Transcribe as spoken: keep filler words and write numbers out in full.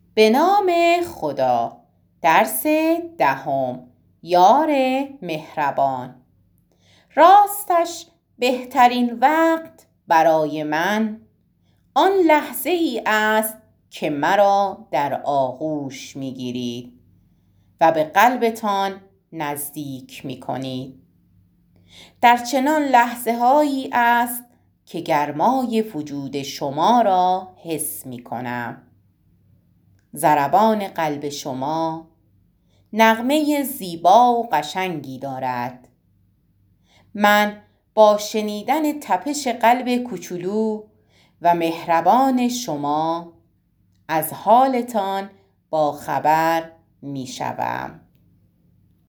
به نام خدا. درس دهم. یار مهربان. راستش بهترین وقت برای من آن لحظه ای است که مرا در آغوش می گیرید و به قلبتان نزدیک می کنید. در چنان لحظه هایی است که گرمای وجود شما را حس می کنم. ضربان قلب شما نغمه زیبا و قشنگی دارد. من با شنیدن تپش قلب کوچولو و مهربان شما از حالتان با خبر می شوم.